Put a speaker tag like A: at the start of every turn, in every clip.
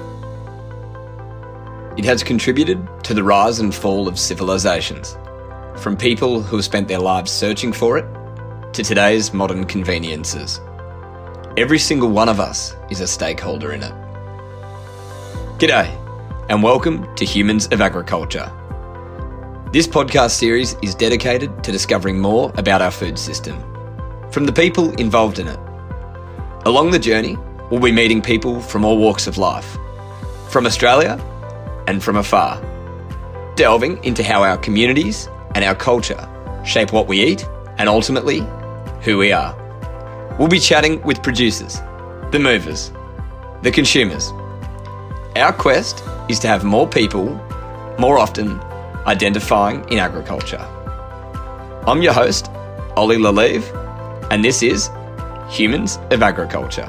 A: It has contributed to the rise and fall of civilizations, from people who have spent their lives searching for it to today's modern conveniences. Every single one of us is a stakeholder in it. G'day, and welcome to Humans of Agriculture. This podcast series is dedicated to discovering more about our food system, from the people involved in it. Along the journey, we'll be meeting people from all walks of life, from Australia and from afar, delving into how our communities and our culture shape what we eat and ultimately who we are. We'll be chatting with producers, the movers, the consumers. Our quest is to have more people, more often, identifying in agriculture. I'm your host, Ollie Lalive, and this is Humans of Agriculture.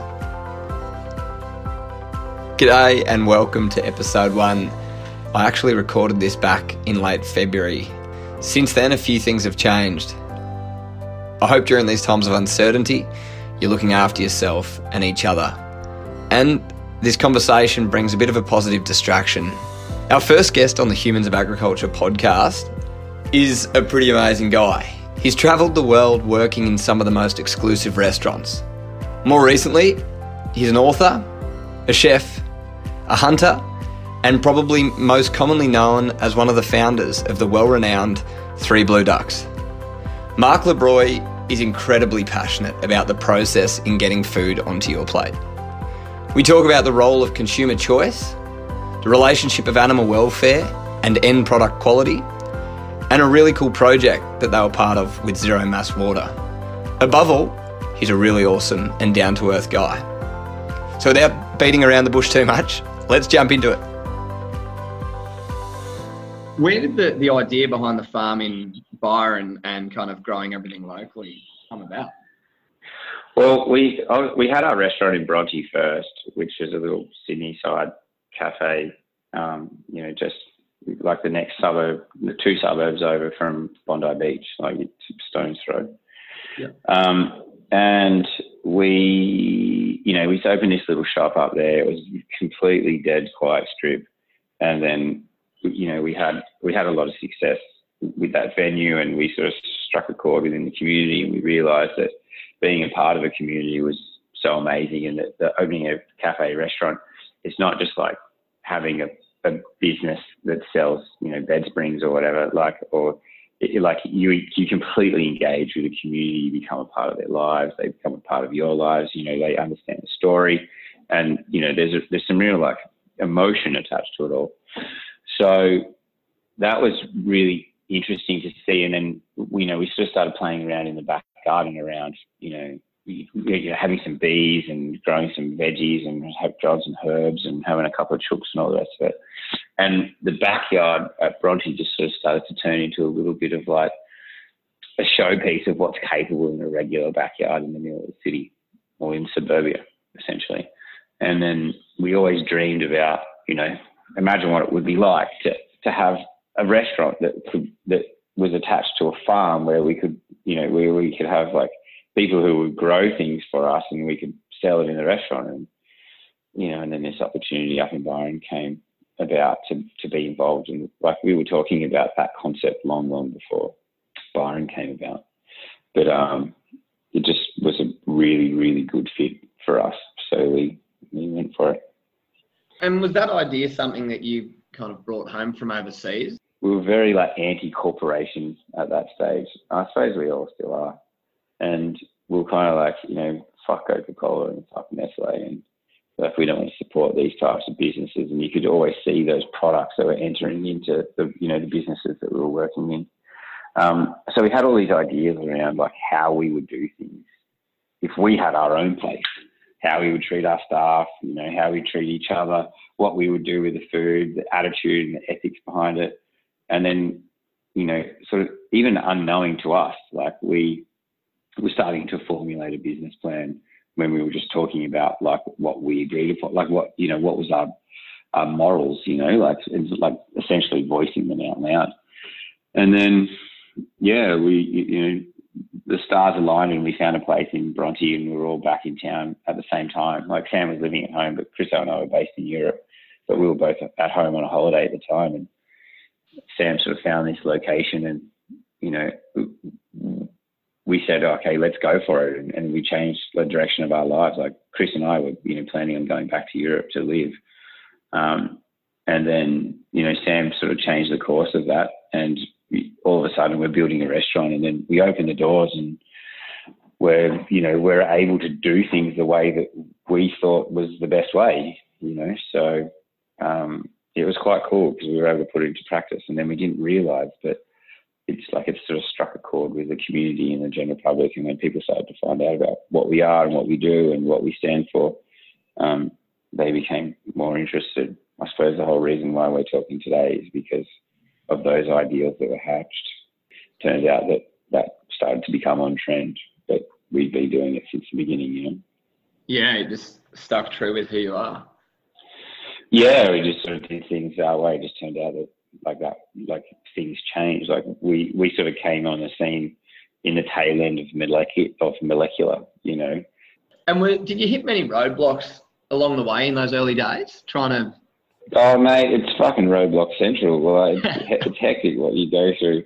A: G'day and welcome to episode 1. I actually recorded this back in late February. Since then, a few things have changed. I hope during these times of uncertainty, you're looking after yourself and each other. And this conversation brings a bit of a positive distraction. Our first guest on the Humans of Agriculture podcast is a pretty amazing guy. He's travelled the world working in some of the most exclusive restaurants. More recently, he's an author, a chef, a hunter, and probably most commonly known as one of the founders of the well-renowned Three Blue Ducks. Mark LeBroy is incredibly passionate about the process in getting food onto your plate. We talk about the role of consumer choice, the relationship of animal welfare and end product quality, and a really cool project that they were part of with Zero Mass Water. Above all, he's a really awesome and down-to-earth guy. So without beating around the bush too much, let's jump into it. Where did the idea behind the farm in Byron and kind of growing everything locally come about?
B: Well, we had our restaurant in Bronte first, which is a little Sydney side cafe, just like the next suburb, the 2 suburbs over from Bondi Beach, like stone's throw. Yeah. And we opened this little shop up there. It was completely dead quiet strip, and then we had a lot of success with that venue, and we sort of struck a chord within the community, and we realised that being a part of a community was so amazing, and that the opening a cafe restaurant, it's not just like having a business that sells, bed springs or whatever, you completely engage with the community, you become a part of their lives, they become a part of your lives, they understand the story, and, there's some real emotion attached to it all. So that was really interesting to see. And then, we sort of started playing around in the back garden around, having some bees and growing some veggies and growing some herbs and having a couple of chooks and all the rest of it. And the backyard at Bronte just sort of started to turn into a little bit of like a showpiece of what's capable in a regular backyard in the middle of the city or in suburbia, essentially. And then we always dreamed about, imagine what it would be like to have a restaurant that was attached to a farm where we could, where we could have like people who would grow things for us and we could sell it in the restaurant. And, and then this opportunity up in Byron came about to be involved in, like we were talking about that concept long before Byron came about. But it just was a really, really good fit for us. So we went for it.
A: And was that idea something that you kind of brought home from overseas?
B: We were very anti-corporation at that stage. I suppose we all still are. And we were kind of fuck Coca-Cola and fuck Nestle, and we don't want to support these types of businesses. And you could always see those products that were entering into the businesses that we were working in. So we had all these ideas around how we would do things if we had our own place. How we would treat our staff, how we treat each other, what we would do with the food, the attitude and the ethics behind it. And then, sort of even unknowing to us, we were starting to formulate a business plan when we were just talking about what we agreed upon, what was our morals, essentially voicing them out loud. And then, the stars aligned and we found a place in Bronte and we were all back in town at the same time. Sam was living at home, but Chris and I were based in Europe. but we were both at home on a holiday at the time, and Sam sort of found this location, and you know, we said, okay, let's go for it, and we changed the direction of our lives. Like Chris and I were, you know, planning on going back to Europe to live, and then you know, Sam sort of changed the course of that, and all of a sudden we're building a restaurant, and then we open the doors, and we're able to do things the way that we thought was the best way, you know. So it was quite cool because we were able to put it into practice, and then we didn't realise that it's like it sort of struck a chord with the community and the general public, and when people started to find out about what we are and what we do and what we stand for, they became more interested. I suppose the whole reason why we're talking today is because of those ideals that were hatched. Turns out that started to become on trend, but we've been doing it since the beginning, you know.
A: Yeah, it just stuck true with who you are.
B: Yeah, we just sort of did things our way. It just turned out that like things changed. Like we sort of came on the scene in the tail end of molecular, you know.
A: And did you hit many roadblocks along the way in those early days, trying to?
B: Oh, mate, it's fucking roadblock central. Well, it's hectic what you go through.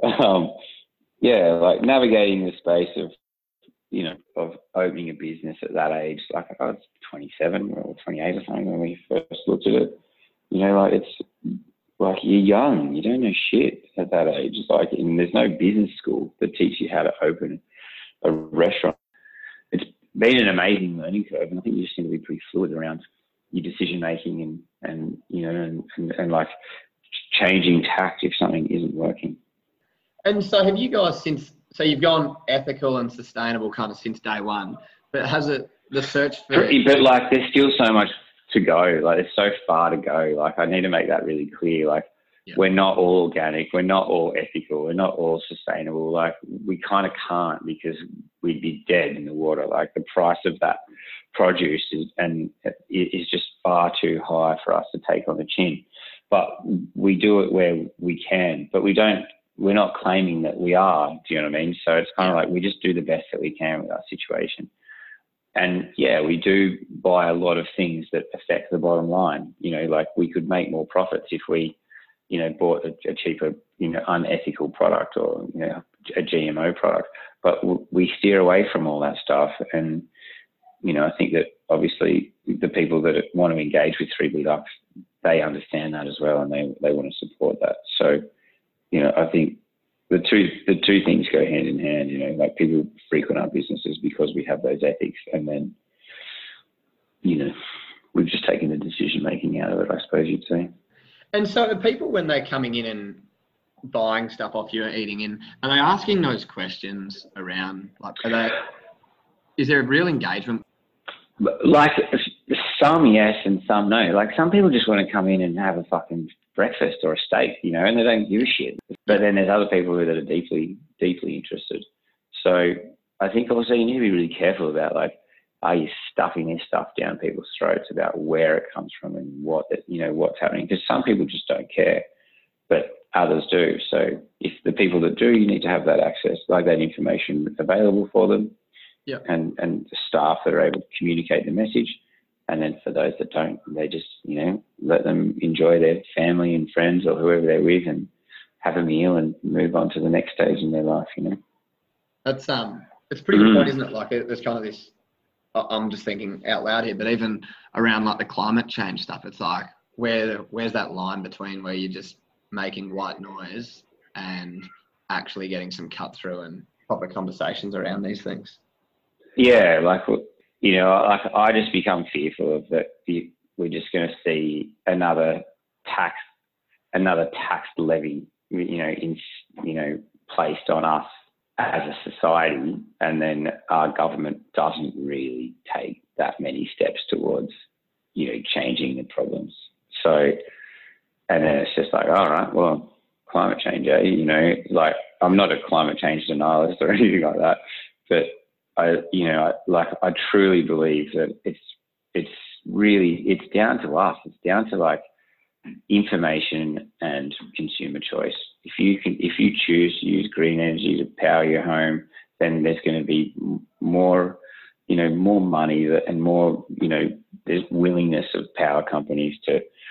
B: Yeah, like navigating the space of, you know, of opening a business at that age. Like I was 27 or 28 or something when we first looked at it. You know, like it's like you're young, you don't know shit at that age. It's like, and there's no business school that teaches you how to open a restaurant. It's been an amazing learning curve, and I think you just need to be pretty fluid around your decision making and you know and like changing tact if something isn't working.
A: And so have you guys so you've gone ethical and sustainable kind of since day one, but has it the search for?
B: But like there's still so much to go. Like there's so far to go. Like I need to make that really clear. Like we're not all organic, we're not all ethical, we're not all sustainable. Like we kind of can't, because we'd be dead in the water. Like the price of that produce is just far too high for us to take on the chin. But we do it where we can, but we're not claiming that we are. Do you know what I mean? So it's kind of like we just do the best that we can with our situation. And yeah, we do buy a lot of things that affect the bottom line. You know, like we could make more profits if we, you know, bought a cheaper, you know, unethical product or, you know, a GMO product. But we steer away from all that stuff. And, you know, I think that obviously the people that want to engage with 3B Luxe, they understand that as well, and they want to support that. So, you know, I think the two things go hand in hand, you know, like people frequent our businesses because we have those ethics, and then, you know, we've just taken the decision making out of it, I suppose you'd say.
A: And so the people, when they're coming in and buying stuff off you or eating in, are they asking those questions around, like, is there a real engagement?
B: Like some yes and some no. Like some people just want to come in and have a fucking breakfast or a steak, you know, and they don't give a shit. But then there's other people that are deeply, deeply interested. So I think also you need to be really careful about, like, are you stuffing this stuff down people's throats about where it comes from and what's happening? Because some people just don't care, but others do. So if the people that do, you need to have that access, like that information available for them.
A: Yeah.
B: And the staff that are able to communicate the message. And then for those that don't, they just, you know, let them enjoy their family and friends or whoever they're with and have a meal and move on to the next stage in their life, you know.
A: That's it's a pretty good point, isn't it? Like there's kind of this, I'm just thinking out loud here, but even around like the climate change stuff, it's like where's that line between where you're just making white noise and actually getting some cut through and proper conversations around these things?
B: Yeah, like, you know, like I just become fearful of that we're just going to see another tax levy, placed on us as a society, and then our government doesn't really take that many steps towards, you know, changing the problems. So, and then it's just like, all right, well, climate change, you know, like I'm not a climate change denialist or anything like that, but I truly believe that it's down to us. It's down to like information and consumer choice. If you choose to use green energy to power your home, then there's going to be more money and more, you know, there's willingness of power companies to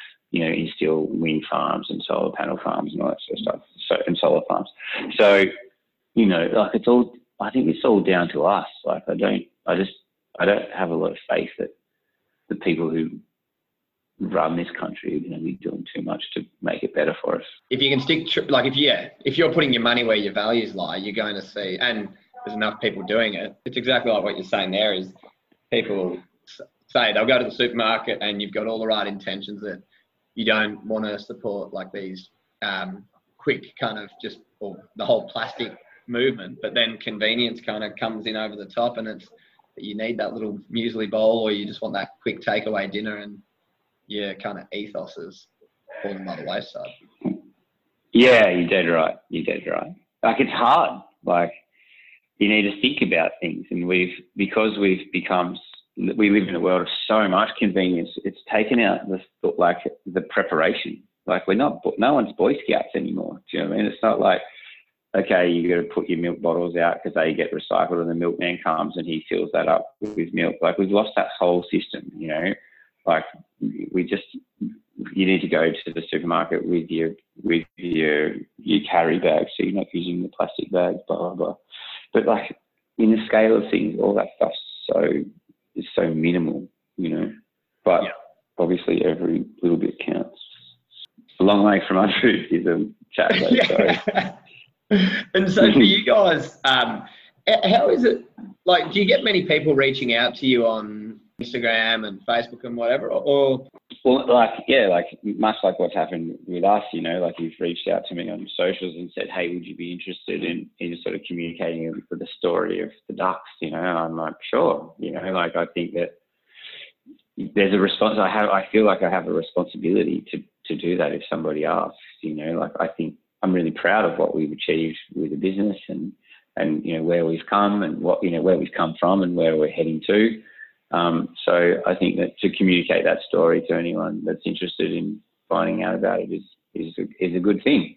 B: wind farms and solar panel farms and all that sort of stuff. So, and solar farms. So, you know, like I think it's all down to us. Like I don't have a lot of faith that the people who run this country are going to be doing too much to make it better for us.
A: If you can if you're putting your money where your values lie, you're going to see, and there's enough people doing it. It's exactly like what you're saying there is people say they'll go to the supermarket and you've got all the right intentions that you don't want to support like these quick kind of just, or the whole plastic movement, but then convenience kind of comes in over the top, and it's you need that little muesli bowl, or you just want that quick takeaway dinner, and your kind of ethos is falling by the wayside.
B: Yeah, you're dead right. Like it's hard. Like you need to think about things, and we live in a world of so much convenience. It's taken out the preparation. Like no one's Boy Scouts anymore. Do you know what I mean? It's not like, okay, you got to put your milk bottles out because they get recycled, and the milkman comes and he fills that up with milk. Like we've lost that whole system, you know. Like you need to go to the supermarket with your carry bag, so you're not using the plastic bags, blah blah blah. But like in the scale of things, all that stuff is so minimal, you know. But obviously, every little bit counts. A long way from altruism, chat.
A: So. And so for you guys, how is it? Like, do you get many people reaching out to you on Instagram and Facebook and whatever, or?
B: Well, much like what's happened with us, you know, like you've reached out to me on socials and said, hey, would you be interested in sort of communicating with the story of the ducks? You know, I'm like, sure. You know, like I think that there's a response. I feel like I have a responsibility to do that if somebody asks. You know, like I think I'm really proud of what we've achieved with the business and you know where we've come and where we've come from and where we're heading to. So I think that to communicate that story to anyone that's interested in finding out about it is a good thing.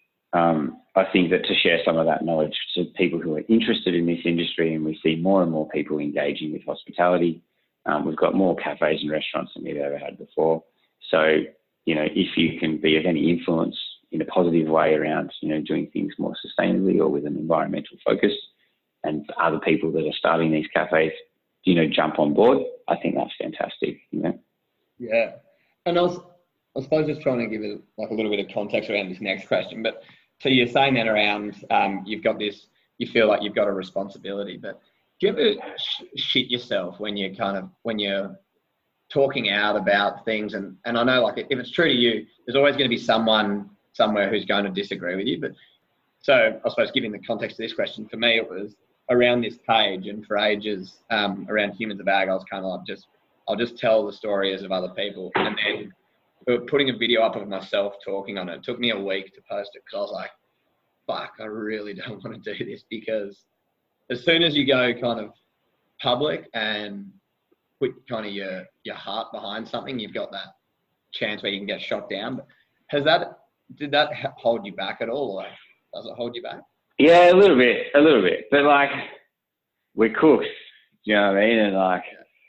B: I think that to share some of that knowledge to people who are interested in this industry, and we see more and more people engaging with hospitality. We've got more cafes and restaurants than we've ever had before. So, you know, if you can be of any influence in a positive way around, you know, doing things more sustainably or with an environmental focus, and other people that are starting these cafes, you know, jump on board, I think that's fantastic, you know.
A: Yeah. And I suppose just trying to give it like a little bit of context around this next question, but so you're saying that around you've got this, you feel like you've got a responsibility, but do you ever shit yourself when you're talking out about things? And I know, like, if it's true to you, there's always going to be someone somewhere who's going to disagree with you. But so I suppose giving the context of this question, for me, it was around this page, and for ages around Humans of Ag, I was kind of like, I'll just tell the stories of other people. And then putting a video up of myself talking on it. It took me a week to post it because I was like, fuck, I really don't want to do this, because as soon as you go kind of public and put kind of your heart behind something, you've got that chance where you can get shot down. But did that hold you back at all, or does it hold you back?
B: Yeah, a little bit. But like, we're cooks, you know what I mean? And like,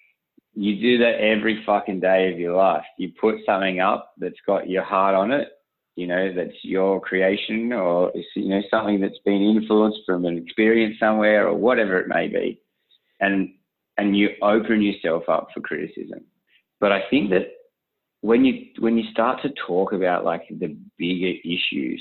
B: you do that every fucking day of your life. You put something up that's got your heart on it, you know, that's your creation, or it's, you know, something that's been influenced from an experience somewhere or whatever it may be. And you open yourself up for criticism. But I think that when you start to talk about like the bigger issues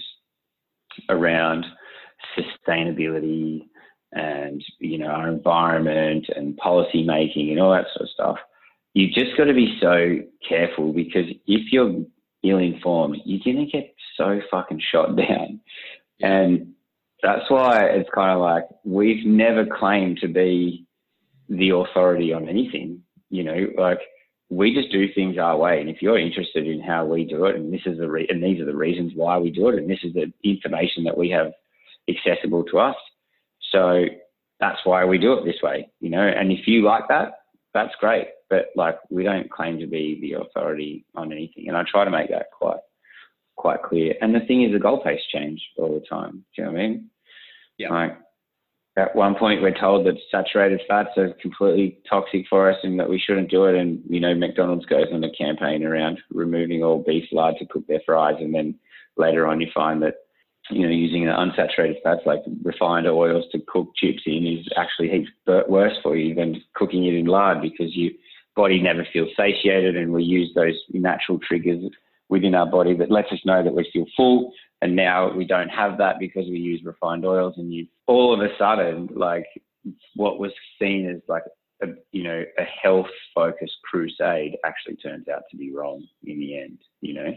B: around sustainability and, you know, our environment and policy making and all that sort of stuff, you just got to be so careful, because if you're ill-informed, you're going to get so fucking shot down. And that's why it's kind of like, we've never claimed to be the authority on anything, you know, like we just do things our way. And if you're interested in how we do it, and these are the reasons why we do it, and this is the information that we have accessible to us, so that's why we do it this way, you know. And if you like that, that's great. But like, we don't claim to be the authority on anything, and I try to make that quite clear. And the thing is, the goalposts change all the time. Do you know what I mean?
A: Yeah.
B: Like, at one point we're told that saturated fats are completely toxic for us and that we shouldn't do it. And, you know, McDonald's goes on a campaign around removing all beef lard to cook their fries. And then later on you find that, you know, using the unsaturated fats like refined oils to cook chips in is actually heaps worse for you than cooking it in lard, because your body never feels satiated, and we use those natural triggers within our body that lets us know that we feel full. And now we don't have that because we use refined oils, and you all of a sudden, like, what was seen as like a health focused crusade actually turns out to be wrong in the end. You know,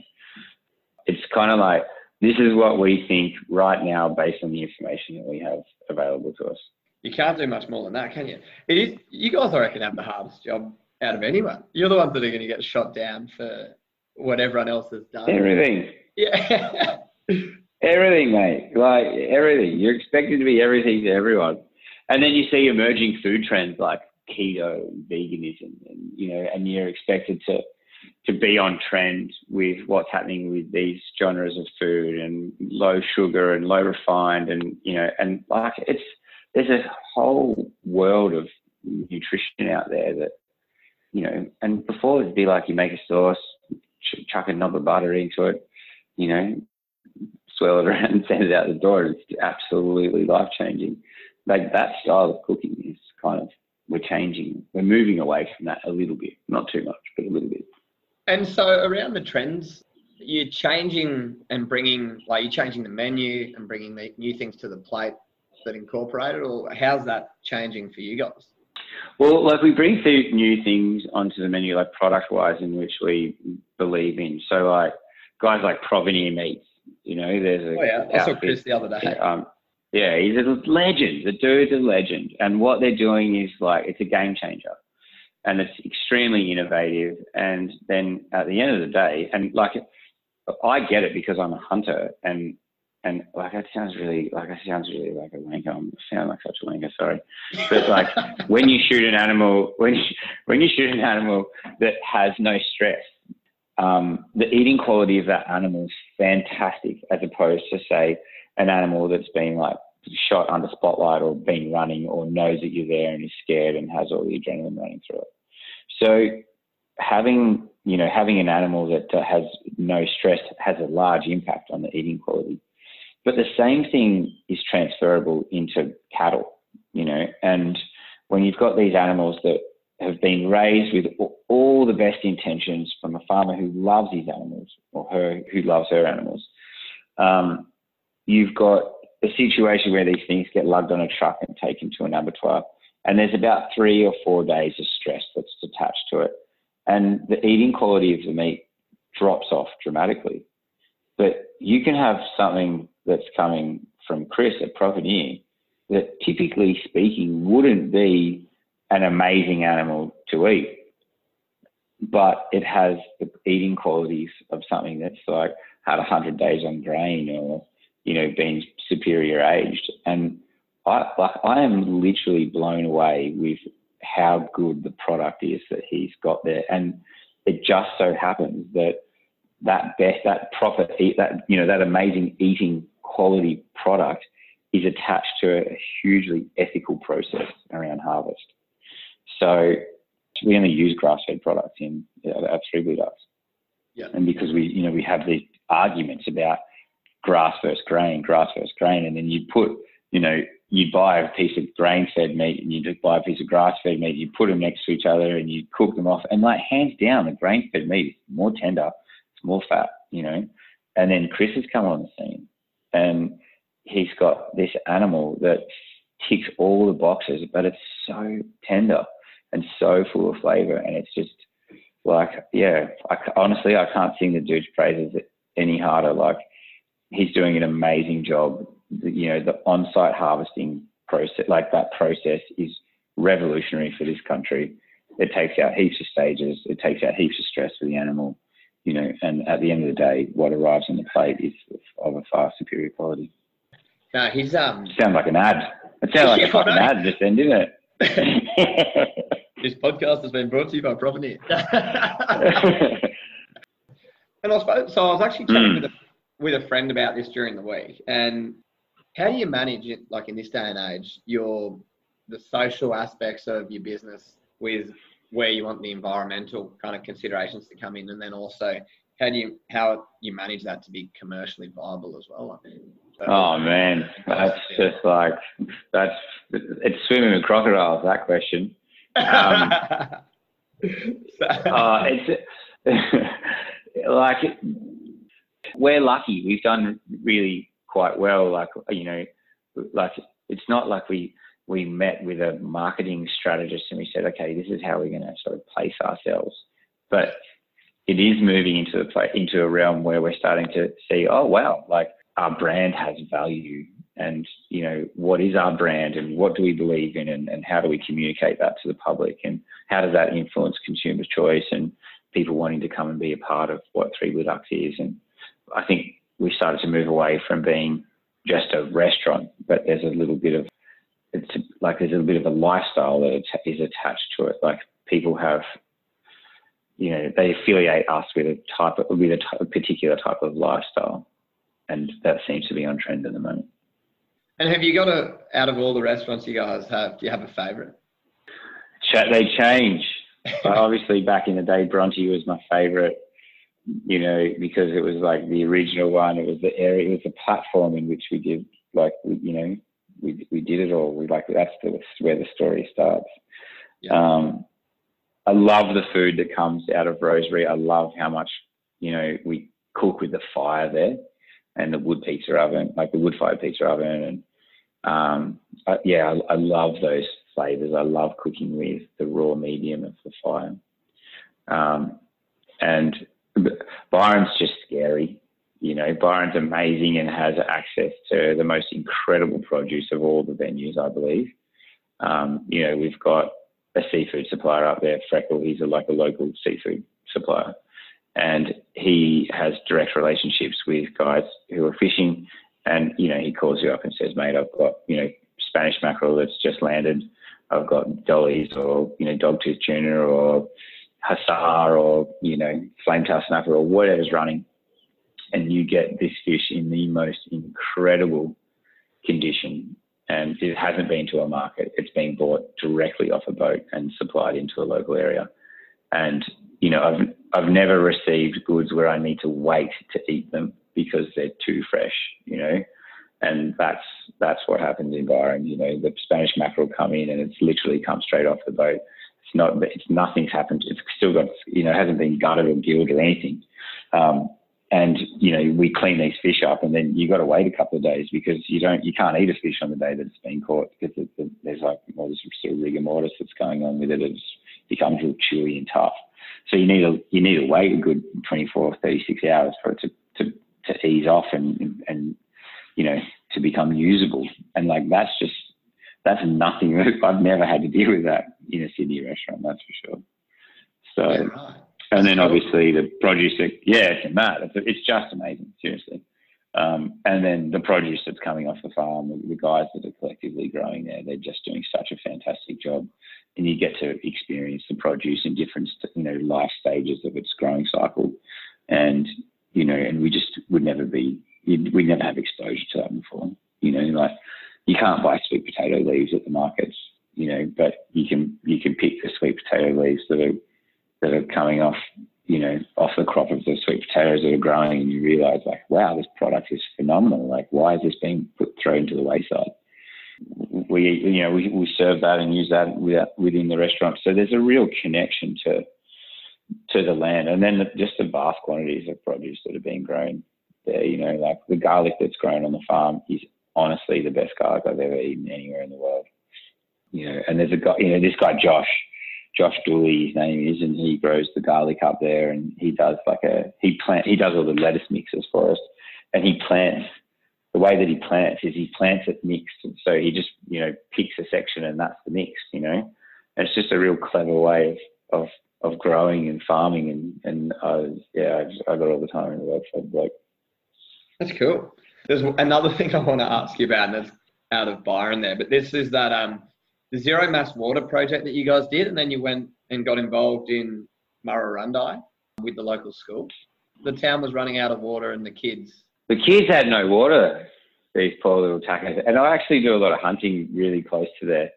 B: it's kind of like, this is what we think right now based on the information that we have available to us.
A: You can't do much more than that, can you? It is, you guys, I reckon, have the hardest job out of anyone. You're the ones that are going to get shot down for what everyone else has done.
B: Everything.
A: Yeah.
B: Everything, mate. Like, everything. You're expected to be everything to everyone. And then you see emerging food trends like keto and veganism, and, you know, and you're expected to be on trend with what's happening with these genres of food and low sugar and low refined, and, you know, and like, there's a whole world of nutrition out there that, you know, and before it'd be like you make a sauce, chuck a knob of butter into it, you know, swirl it around and send it out the door. It's absolutely life-changing. Like, that style of cooking is kind of, we're moving away from that a little bit, not too much, but a little bit.
A: And so around the trends, you're changing and bringing, like, you're changing the menu and bringing the new things to the plate that incorporate it, or how's that changing for you guys?
B: Well, like, we bring new things onto the menu, like product-wise, in which we believe in. So, like, guys like Provenir Meats, you know, there's
A: I saw Chris the other day.
B: Yeah, he's a legend. The dude's a legend. And what they're doing is, like, it's a game changer. And it's extremely innovative. And then at the end of the day, and like, I get it because I'm a hunter, and like, it sounds really like a wanker. I sound like such a wanker, sorry. But like, when you shoot an animal, when you shoot an animal that has no stress, the eating quality of that animal is fantastic, as opposed to, say, an animal that's been like shot under spotlight or been running or knows that you're there and is scared and has all the adrenaline running through it. So having an animal that has no stress has a large impact on the eating quality. But the same thing is transferable into cattle, you know, and when you've got these animals that have been raised with all the best intentions from a farmer who loves his animals, or who loves her animals, you've got a situation where these things get lugged on a truck and taken to an abattoir, and there's about 3 or 4 days of stress that's attached to it, and the eating quality of the meat drops off dramatically. But you can have something that's coming from Chris at Provenir that, typically speaking, wouldn't be an amazing animal to eat, but it has the eating qualities of something that's like had 100 days on grain, or, you know, been superior aged. And I am literally blown away with how good the product is that he's got there. And it just so happens that amazing eating quality product is attached to a hugely ethical process around harvest. So we only use grass-fed products in our Three Blue Ducks.
A: Yeah.
B: And because we have these arguments about grass versus grain, and then you buy a piece of grain-fed meat and you just buy a piece of grass-fed meat, you put them next to each other and you cook them off, and, like, hands down, the grain-fed meat is more tender, it's more fat, you know. And then Chris has come on the scene, and he's got this animal that ticks all the boxes, but it's so tender and so full of flavor, and it's just like, yeah, honestly, I can't sing the dude's praises any harder. Like, he's doing an amazing job. You know, the on-site harvesting process, like, that process is revolutionary for this country. It takes out heaps of stages. It takes out heaps of stress for the animal, you know, and at the end of the day, what arrives on the plate is of a far superior quality.
A: No, he's
B: Sounds like an ad. It sounded like a fucking ad just then, didn't it?
A: This podcast has been brought to you by Provenir. And I was actually chatting with a friend about this during the week, and
C: How do you manage it, like in this day and age, the social aspects of your business with where you want the environmental kind of considerations to come in, and then also how you manage that to be commercially viable as well? I mean,
B: oh man, that's just like it's swimming with crocodiles. That question. It's like we're lucky. We've done really quite well. Like, you know, like it's not like we met with a marketing strategist and we said, okay, this is how we're going to sort of place ourselves. But it is moving into a realm where we're starting to see, oh wow, like our brand has value, and you know, what is our brand and what do we believe in, and how do we communicate that to the public, and how does that influence consumer choice and people wanting to come and be a part of what Three Blue Ducks is. And I think we started to move away from being just a restaurant, but there's a little bit of a lifestyle that is attached to it. Like people have, you know, they affiliate us with a particular type of lifestyle, and that seems to be on trend at the moment.
C: And have you got out of all the restaurants you guys have, do you have a favourite?
B: They change. Obviously, back in the day, Bronte was my favourite, you know, because it was like the original one. It was the area, it was the platform in which we did, like, you know, we did it all. That's where the story starts. Yeah. I love the food that comes out of Rosebery. I love how much, you know, we cook with the fire there and the wood pizza oven, like the wood-fired pizza oven. And I love those flavors. I love cooking with the raw medium of the fire. And Byron's just scary. You know, Byron's amazing and has access to the most incredible produce of all the venues, I believe. You know, we've got a seafood supplier up there, Freckle. He's like a local seafood supplier. And he has direct relationships with guys who are fishing. And, you know, he calls you up and says, mate, I've got, you know, Spanish mackerel that's just landed. I've got dollies, or, you know, dogtooth tuna, or hussar, or, you know, flame-tail snapper, or whatever's running. And you get this fish in the most incredible condition. And it hasn't been to a market. It's been bought directly off a boat and supplied into a local area. And, you know, I've never received goods where I need to wait to eat them because they're too fresh, you know. And that's what happens in Byron. You know, the Spanish mackerel come in and it's literally come straight off the boat. Nothing's happened. It's still got, you know, hasn't been gutted or gilled or anything. And, you know, we clean these fish up, and then you got to wait a couple of days because you can't eat a fish on the day that it's been caught, because there's like all this sort of rigor mortis that's going on with it. It becomes real chewy and tough. So you need to wait a good 24 or 36 hours for it to ease off and you know, to become usable. And like that's nothing. I've never had to deal with that in a Sydney restaurant, that's for sure. So. Yeah, right. And then obviously the produce, it's mad. It's just amazing, seriously. And then the produce that's coming off the farm, the guys that are collectively growing there, they're just doing such a fantastic job. And you get to experience the produce in different, you know, life stages of its growing cycle. And, you know, and we'd never have exposure to that before. You know, like you can't buy sweet potato leaves at the markets, you know, but you can pick the sweet potato leaves that are coming off, you know, off the crop of the sweet potatoes that are growing, and you realise, like, wow, this product is phenomenal. Like, why is this being thrown to the wayside? We serve that and use that within the restaurant. So there's a real connection to the land, and then just the vast quantities of produce that are being grown there. You know, like the garlic that's grown on the farm is honestly the best garlic I've ever eaten anywhere in the world. You know, and there's a guy, you know, this guy Josh Dooley, his name is, and he grows the garlic up there, and he does he does all the lettuce mixes for us, and the way that he plants it mixed, and so he just, you know, picks a section and that's the mix, you know, and it's just a real clever way of growing and farming, and I got all the time in the world for the bloke.
C: That's cool. There's another thing I want to ask you about, and that's out of Byron there, but this is that the Zero Mass Water project that you guys did, and then you went and got involved in Murrurundi with the local school. The town was running out of water, and the kids
B: had no water. These poor little tacos. And I actually do a lot of hunting really close to there.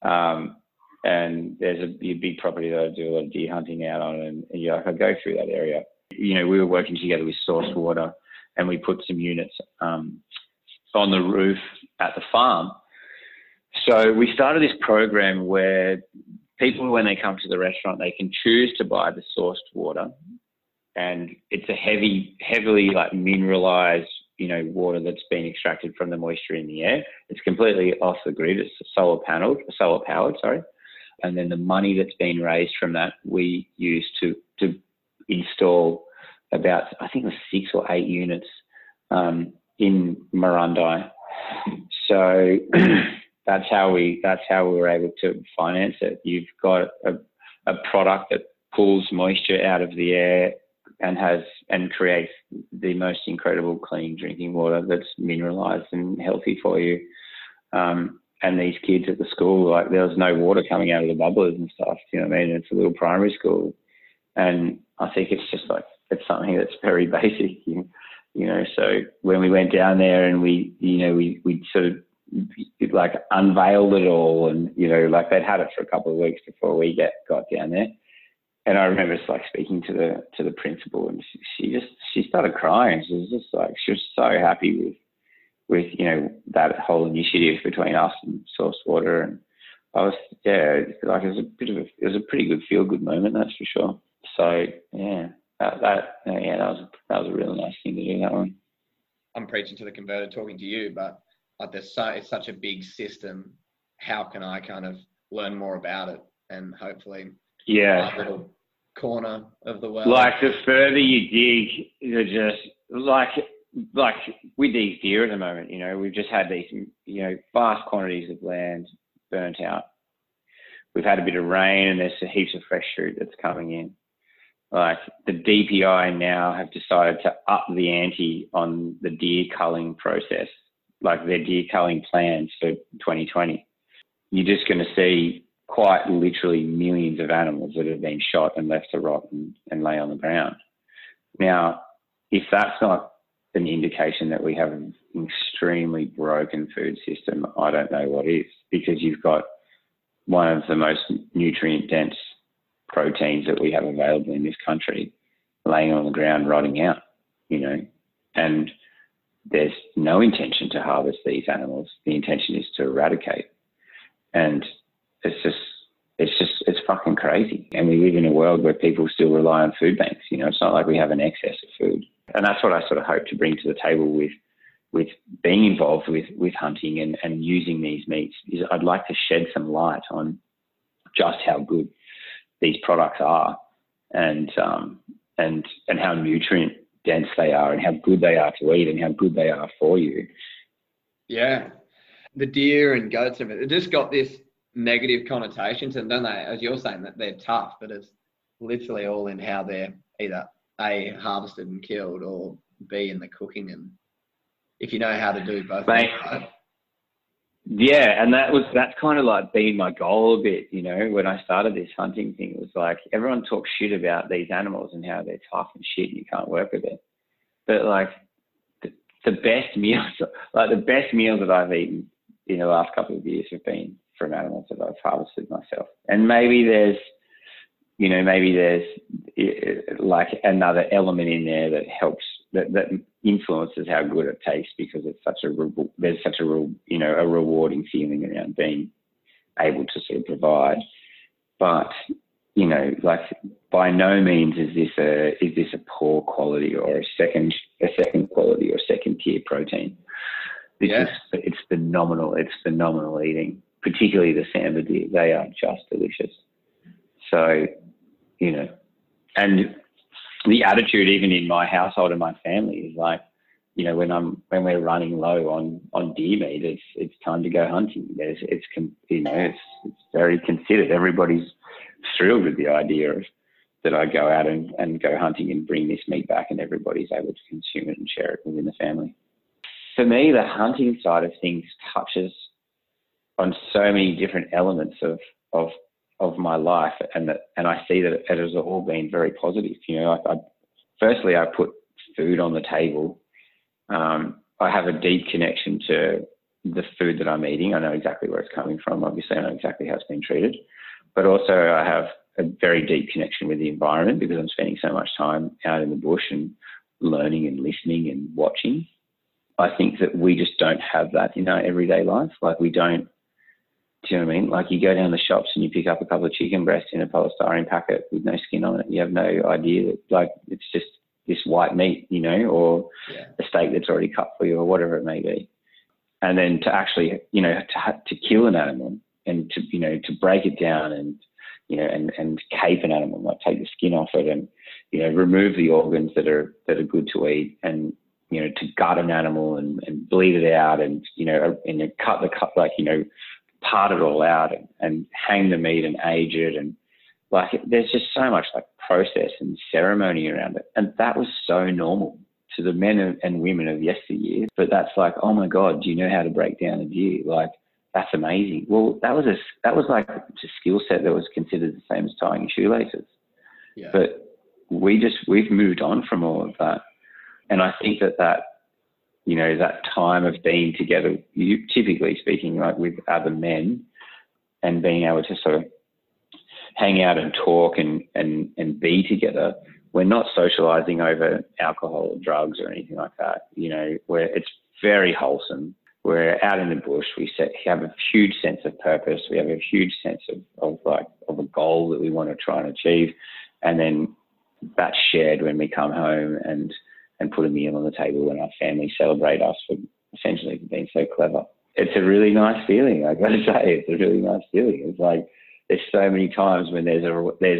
B: And there's a big property that I do a lot of deer hunting out on, and I go through that area. We were working together with Source Water, and we put some units on the roof at the farm. So we started this program where people, when they come to the restaurant, they can choose to buy the sourced water, and it's a heavily like mineralized, water that's been extracted from the moisture in the air. It's completely off the grid. It's solar powered, sorry. And then the money that's been raised from that, we use to install about, I think it was 6 or 8 units in Marundi. So that's how we were able to finance it. You've got a product that pulls moisture out of the air and creates the most incredible clean drinking water that's mineralized and healthy for you. And these kids at the school, like, there was no water coming out of the bubblers and stuff. You know what I mean? It's a little primary school, and I think it's just like, it's something that's very basic. So when we went down there and we sort of like unveiled it all, and like they'd had it for a couple of weeks before we got down there. And I remember just like speaking to the principal, and she started crying. She was so happy with that whole initiative between us and Source Water. And I was, it was a pretty good feel good moment, that's for sure. So yeah, that was a really nice thing to do, that one.
C: I'm preaching to the converted talking to you, but like it's such a big system. How can I kind of learn more about it and hopefully my little corner of the world?
B: Like, the further you dig, you're just like with these deer at the moment, we've just had these, vast quantities of land burnt out. We've had a bit of rain, and there's heaps of fresh fruit that's coming in. Like, the DPI now have decided to up the ante on the deer culling process, like their deer culling plans for 2020. You're just going to see quite literally millions of animals that have been shot and left to rot and lay on the ground. Now, if that's not an indication that we have an extremely broken food system, I don't know what is, because you've got one of the most nutrient-dense proteins that we have available in this country laying on the ground, rotting out, and there's no intention to harvest these animals. The intention is to eradicate. And it's fucking crazy. And we live in a world where people still rely on food banks. It's not like we have an excess of food. And that's what I sort of hope to bring to the table with being involved with hunting and using these meats, is I'd like to shed some light on just how good these products are, and how nutrient dense they are, and how good they are to eat, and how good they are for you.
C: Yeah. The deer and goats, it just got this negative connotations, and don't they, as you're saying, that they're tough, but it's literally all in how they're either A, harvested and killed, or B, in the cooking. And if you know how to do both,
B: right? Yeah, and that's kind of like been my goal a bit, when I started this hunting thing. It was like, everyone talks shit about these animals and how they're tough and shit and you can't work with it. But like the best meals that I've eaten in the last couple of years have been from animals that I've harvested myself. And maybe there's like another element in there that helps, that influences how good it tastes, because it's there's such a rewarding feeling around being able to sort of provide. But like, by no means is this a poor quality or a second quality or second tier protein. It's phenomenal. It's phenomenal eating, particularly the sambar deer. They are just delicious. So, and the attitude even in my household and my family is like, when we're running low on deer meat, it's time to go hunting. It's very considered. Everybody's thrilled with the idea of that I go out and go hunting and bring this meat back, and everybody's able to consume it and share it within the family. For me, the hunting side of things touches on so many different elements of my life, and I see that it has all been very positive. Firstly, I put food on the table. I have a deep connection to the food that I'm eating. I know exactly where it's coming from. Obviously, I know exactly how it's been treated. But also I have a very deep connection with the environment because I'm spending so much time out in the bush and learning and listening and watching. I think that we just don't have that in our everyday life. Like we don't, do you know what I mean? Like you go down the shops and you pick up a couple of chicken breasts in a polystyrene packet with no skin on it. You have no idea that like it's just this white meat, you know, or a steak that's already cut for you or whatever it may be. And then to actually, you know, to kill an animal and to, you know, to break it down and, you know, and cape an animal, like take the skin off it and, you know, remove the organs that are good to eat and, you know, to gut an animal and bleed it out and, you know, and cut like, you know, part it all out and hang the meat and age it. And like, there's just so much like process and ceremony around it. And that was so normal to the men and women of yesteryear. But that's like, oh my God, do you know how to break down a deer? Like, that's amazing. Well, that was like a skill set that was considered the same as tying your shoelaces. Yeah. But we've moved on from all of that. And I think that, you know, that time of being together, you typically speaking, like with other men and being able to sort of hang out and talk and be together, we're not socializing over alcohol or drugs or anything like that, you know, where it's very wholesome. We're out in the bush. We have a huge sense of purpose. We have a huge sense of a goal that we want to try and achieve. And then that's shared when we come home and put a meal on the table when our family celebrate us for essentially being so clever. It's a really nice feeling. I got to say, it's a really nice feeling. It's like, there's so many times when there's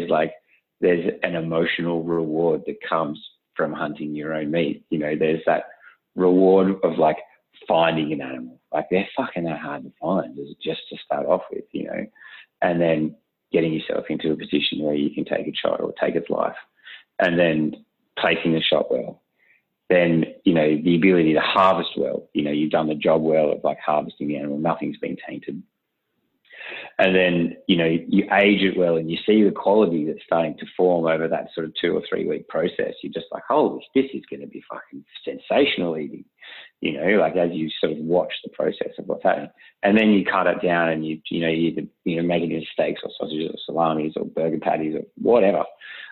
B: an emotional reward that comes from hunting your own meat. You know, there's that reward of like finding an animal. Like they're fucking that hard to find just to start off with, you know, and then getting yourself into a position where you can take a shot or take its life and then placing the shot well. Then, you know, the ability to harvest well, you know, you've done the job well of like harvesting the animal, nothing's been tainted. And then, you know, you age it well and you see the quality that's starting to form over that sort of 2 or 3 week process. You're just like, holy, this is going to be fucking sensational eating, you know, like as you sort of watch the process of what's happening. And then you cut it down and you make it into steaks or sausages or salamis or burger patties or whatever.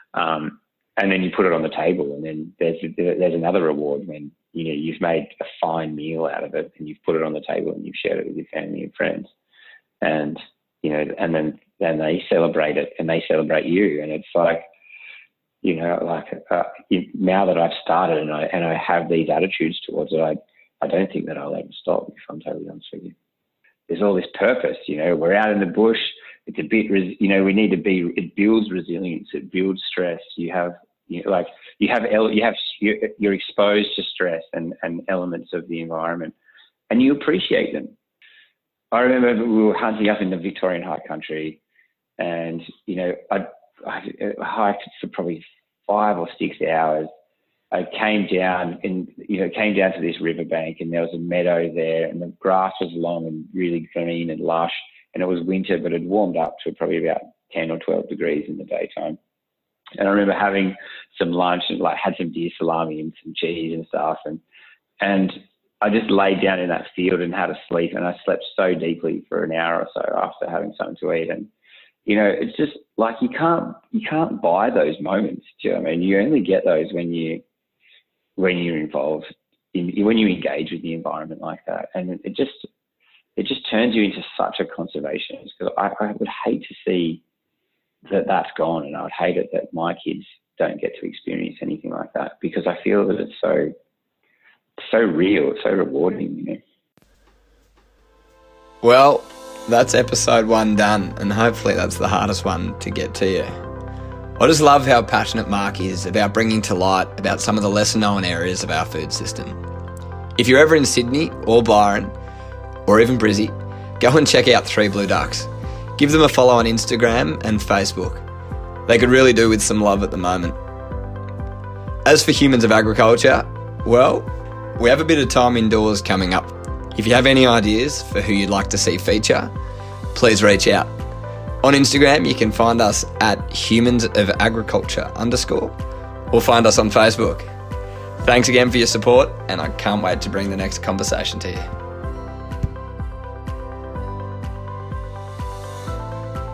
B: And then you put it on the table and then there's another reward when, you know, you've made a fine meal out of it and you've put it on the table and you've shared it with your family and friends. And, you know, and then they celebrate it and they celebrate you. And it's like, you know, like now that I've started and I have these attitudes towards it, I don't think that I'll ever stop, if I'm totally honest with you. There's all this purpose, you know, we're out in the bush. It's a bit, you know, we need to be, it builds resilience. It builds stress. you're exposed to stress and elements of the environment and you appreciate them. I remember we were hunting up in the Victorian High Country and, you know, I hiked for probably 5 or 6 hours. I came down to this riverbank and there was a meadow there and the grass was long and really green and lush and it was winter, but it warmed up to probably about 10 or 12 degrees in the daytime. And I remember having some lunch and like had some deer salami and some cheese and stuff. And I just laid down in that field and had a sleep and I slept so deeply for an hour or so after having something to eat. And, you know, it's just like, you can't buy those moments. Do you know what I mean? You only get those when you're involved when you engage with the environment like that. And it just turns you into such a conservationist because I would hate to see that's gone and I would hate it that my kids don't get to experience anything like that because I feel that it's so real, it's so rewarding, you know.
A: Well, that's episode 1 done, and hopefully that's the hardest one to get to you. I just love how passionate Mark is about bringing to light about some of the lesser known areas of our food system. If you're ever in Sydney or Byron, or even Brizzy, go and check out 3 Blue Ducks. Give them a follow on Instagram and Facebook. They could really do with some love at the moment. As for Humans of Agriculture, well, we have a bit of time indoors coming up. If you have any ideas for who you'd like to see feature, please reach out. On Instagram, you can find us at humansofagriculture_ or find us on Facebook. Thanks again for your support, and I can't wait to bring the next conversation to you.